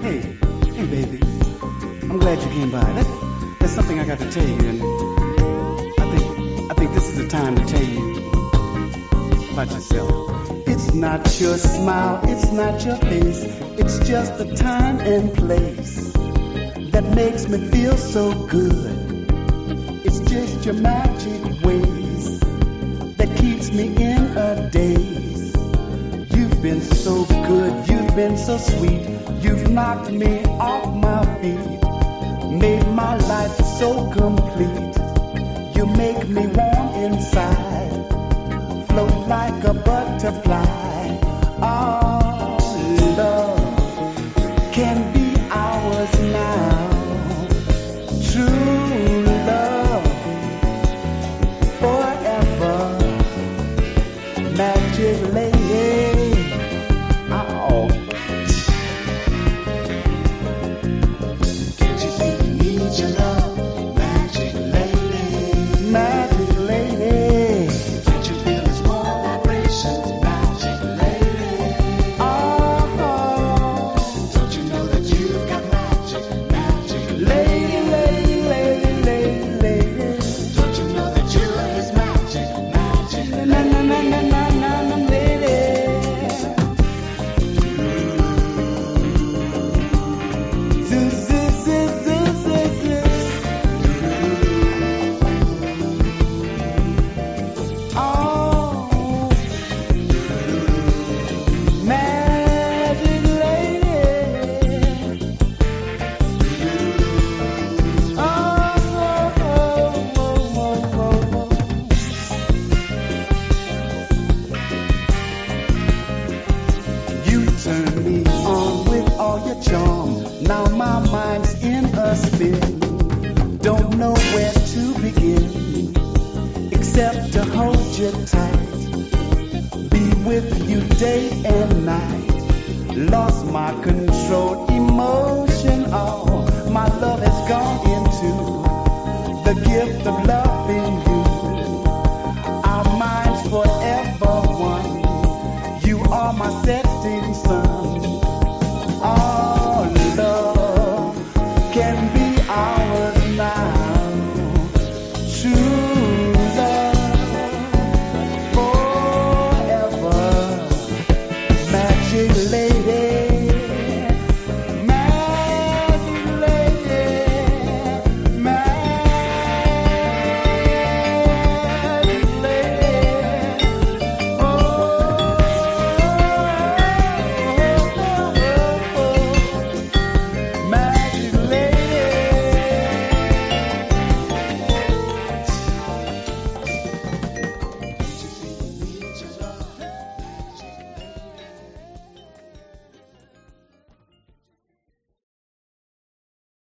Hey, baby. I'm glad you came by. There's something I got to tell you, and I think this is the time to tell you about yourself. It's not your smile, it's not your face, it's just the time and place that makes me feel so good. It's just your magic ways that keeps me in a daze. You've been so good, you've been so sweet, you've knocked me off my feet, made my life so complete. You make me warm inside, float like a butterfly. Our love can be ours now. True love forever. Magic lady. Oh. Can't you see we need your love, magic lady? Magic lady. Can't you feel its warm vibrations, magic lady? Oh. Don't you know that you've got magic, magic Lady, lady, lady, lady, lady. Don't you know that you is magic, magic Na na na na na na na lady. Zoo, zoo, zoo, zoo, zoo, zoo. Oh, magic lady. You turn me on with all your charm. Now my mind's in a spin. Don't know where to begin, except to hold you tight. Be with you day and night. Lost my control